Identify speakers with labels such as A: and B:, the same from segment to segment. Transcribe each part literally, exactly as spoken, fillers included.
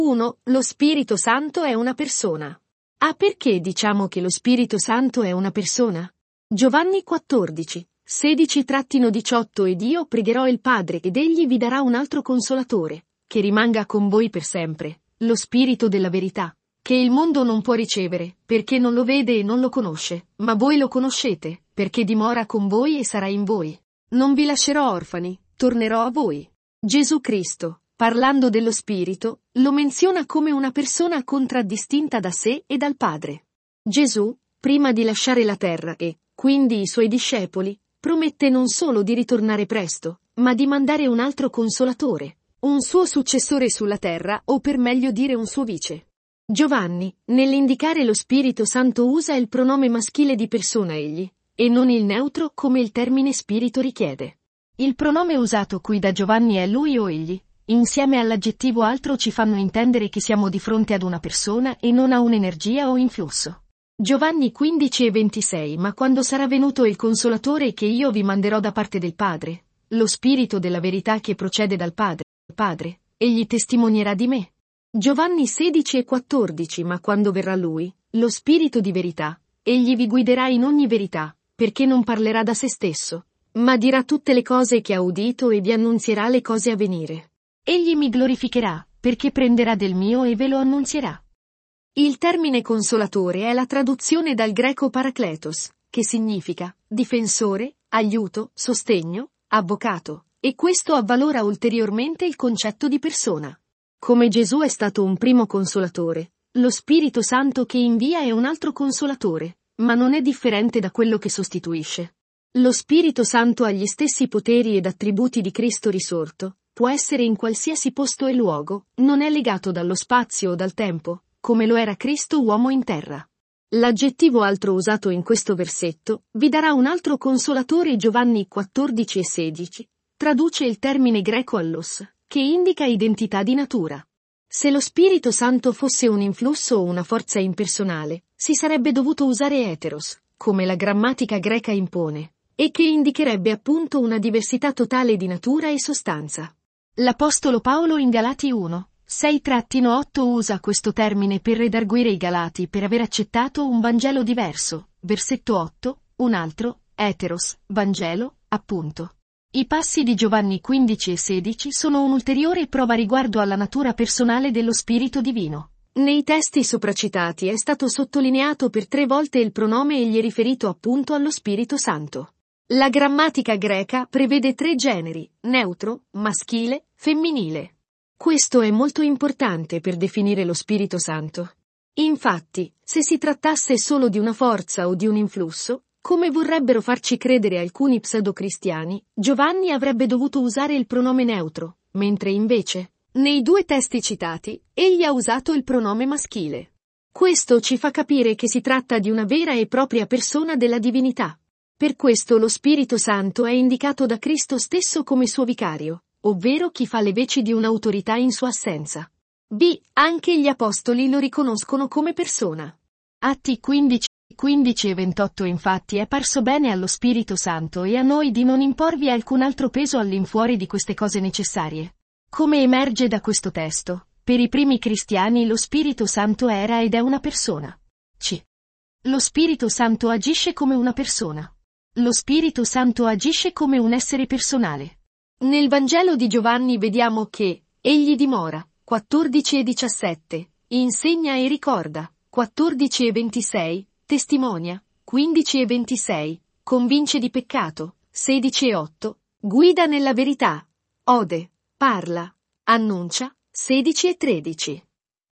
A: uno. Lo Spirito Santo è una persona. Ah, perché diciamo che lo Spirito Santo è una persona? Giovanni quattordici, sedici diciotto Ed io pregherò il Padre ed egli vi darà un altro consolatore, che rimanga con voi per sempre, lo Spirito della verità, che il mondo non può ricevere, perché non lo vede e non lo conosce, ma voi lo conoscete, perché dimora con voi e sarà in voi. Non vi lascerò orfani, tornerò a voi. Gesù Cristo, parlando dello Spirito, lo menziona come una persona contraddistinta da sé e dal Padre. Gesù, prima di lasciare la terra e, quindi i suoi discepoli, promette non solo di ritornare presto, ma di mandare un altro consolatore, un suo successore sulla terra o per meglio dire un suo vice. Giovanni, nell'indicare lo Spirito Santo usa il pronome maschile di persona egli, e non il neutro come il termine spirito richiede. Il pronome usato qui da Giovanni è lui o egli, insieme all'aggettivo altro ci fanno intendere che siamo di fronte ad una persona e non a un'energia o influsso. Giovanni quindici e ventisei Ma quando sarà venuto il Consolatore che io vi manderò da parte del Padre, lo Spirito della verità che procede dal Padre, Padre, egli testimonierà di me. Giovanni sedici e quattordici Ma quando verrà Lui, lo Spirito di verità, egli vi guiderà in ogni verità, perché non parlerà da se stesso, ma dirà tutte le cose che ha udito e vi annunzierà le cose a venire. Egli mi glorificherà, perché prenderà del mio e ve lo annunzierà. Il termine consolatore è la traduzione dal greco parakletos, che significa difensore, aiuto, sostegno, avvocato, e questo avvalora ulteriormente il concetto di persona. Come Gesù è stato un primo consolatore, lo Spirito Santo che invia è un altro consolatore, ma non è differente da quello che sostituisce. Lo Spirito Santo ha gli stessi poteri ed attributi di Cristo risorto, può essere in qualsiasi posto e luogo, non è legato dallo spazio o dal tempo, come lo era Cristo uomo in terra. L'aggettivo altro usato in questo versetto vi darà un altro consolatore. Giovanni quattordici e sedici traduce il termine greco allos, che indica identità di natura. Se lo Spirito Santo fosse un influsso o una forza impersonale, si sarebbe dovuto usare heteros, come la grammatica greca impone, e che indicherebbe appunto una diversità totale di natura e sostanza. L'Apostolo Paolo in Galati uno, sei otto usa questo termine per redarguire i Galati per aver accettato un Vangelo diverso, versetto otto, un altro, heteros, Vangelo, appunto. I passi di Giovanni quindici e sedici sono un'ulteriore prova riguardo alla natura personale dello Spirito Divino. Nei testi sopracitati è stato sottolineato per tre volte il pronome egli riferito appunto allo Spirito Santo. La grammatica greca prevede tre generi, neutro, maschile, femminile. Questo è molto importante per definire lo Spirito Santo. Infatti, se si trattasse solo di una forza o di un influsso, come vorrebbero farci credere alcuni pseudocristiani, Giovanni avrebbe dovuto usare il pronome neutro, mentre invece, nei due testi citati, egli ha usato il pronome maschile. Questo ci fa capire che si tratta di una vera e propria persona della divinità. Per questo lo Spirito Santo è indicato da Cristo stesso come suo vicario, ovvero chi fa le veci di un'autorità in sua assenza. B. Anche gli apostoli lo riconoscono come persona. Atti quindici, quindici e ventotto Infatti è parso bene allo Spirito Santo e a noi di non imporvi alcun altro peso all'infuori di queste cose necessarie. Come emerge da questo testo, per i primi cristiani lo Spirito Santo era ed è una persona. C. Lo Spirito Santo agisce come una persona. Lo Spirito Santo agisce come un essere personale. Nel Vangelo di Giovanni vediamo che egli dimora, quattordici e diciassette, insegna e ricorda, quattordici e ventisei, testimonia, quindici e ventisei, convince di peccato, sedici e otto, guida nella verità, ode, parla, annuncia, sedici e tredici.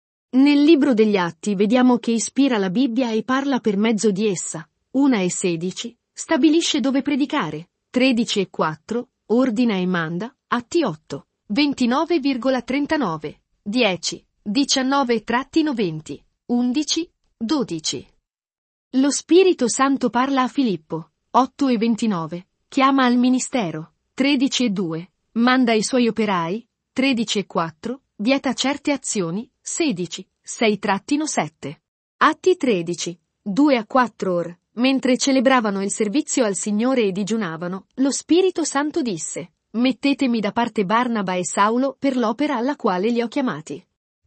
A: Nel libro degli Atti vediamo che ispira la Bibbia e parla per mezzo di essa, uno e sedici, stabilisce dove predicare, tredici e quattro, ordina e manda, Atti otto, ventinove e trentanove, dieci, diciannove e venti, undici, dodici. Lo Spirito Santo parla a Filippo, otto e ventinove, chiama al ministero, tredici e due, manda i suoi operai, tredici e quattro, vieta certe azioni, sedici, sei e sette. Atti tredici, due a quattro or, mentre celebravano il servizio al Signore e digiunavano, lo Spirito Santo disse, mettetemi da parte Barnaba e Saulo per l'opera alla quale li ho chiamati.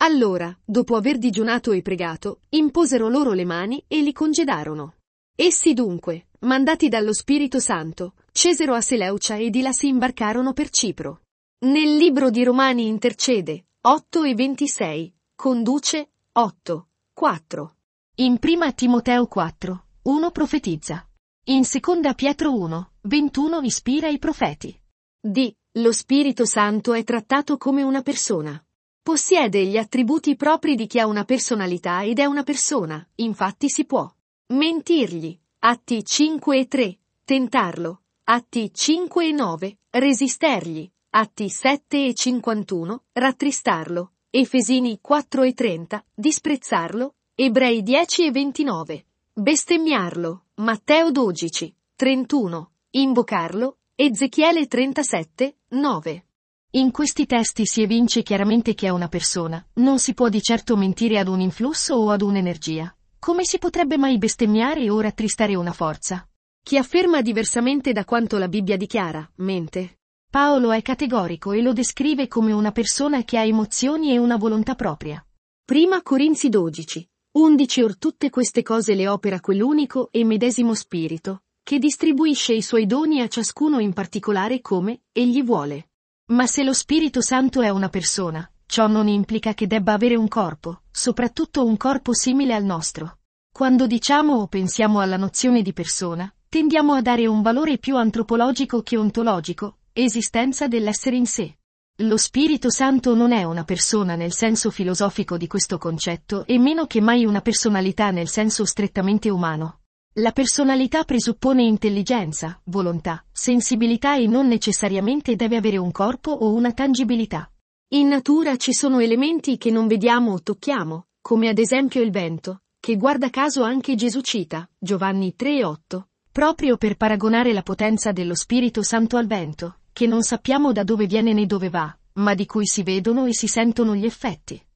A: Allora, dopo aver digiunato e pregato, imposero loro le mani e li congedarono. Essi dunque, mandati dallo Spirito Santo, scesero a Seleucia e di là si imbarcarono per Cipro. Nel libro di Romani intercede, otto e ventisei, conduce, otto, quattro. In prima Timoteo quattro, uno profetizza. In seconda Pietro uno, ventuno ispira i profeti. D. Lo Spirito Santo è trattato come una persona. Possiede gli attributi propri di chi ha una personalità ed è una persona, infatti si può mentirgli, Atti cinque e tre, tentarlo, Atti cinque e nove, resistergli, Atti sette e cinquantuno, rattristarlo, Efesini quattro e trenta, disprezzarlo, Ebrei dieci e ventinove, bestemmiarlo, Matteo dodici, trentuno, invocarlo, Ezechiele trentasette, nove. In questi testi si evince chiaramente che è una persona, non si può di certo mentire ad un influsso o ad un'energia. Come si potrebbe mai bestemmiare o rattristare una forza? Chi afferma diversamente da quanto la Bibbia dichiara, mente. Paolo è categorico e lo descrive come una persona che ha emozioni e una volontà propria. Prima Corinzi dodici, undici Or tutte queste cose le opera quell'unico e medesimo Spirito, che distribuisce i suoi doni a ciascuno in particolare come egli vuole. Ma se lo Spirito Santo è una persona, ciò non implica che debba avere un corpo, soprattutto un corpo simile al nostro. Quando diciamo o pensiamo alla nozione di persona, tendiamo a dare un valore più antropologico che ontologico, esistenza dell'essere in sé. Lo Spirito Santo non è una persona nel senso filosofico di questo concetto e meno che mai una personalità nel senso strettamente umano. La personalità presuppone intelligenza, volontà, sensibilità e non necessariamente deve avere un corpo o una tangibilità. In natura ci sono elementi che non vediamo o tocchiamo, come ad esempio il vento, che guarda caso anche Gesù cita, Giovanni tre e otto, proprio per paragonare la potenza dello Spirito Santo al vento, che non sappiamo da dove viene né dove va, ma di cui si vedono e si sentono gli effetti.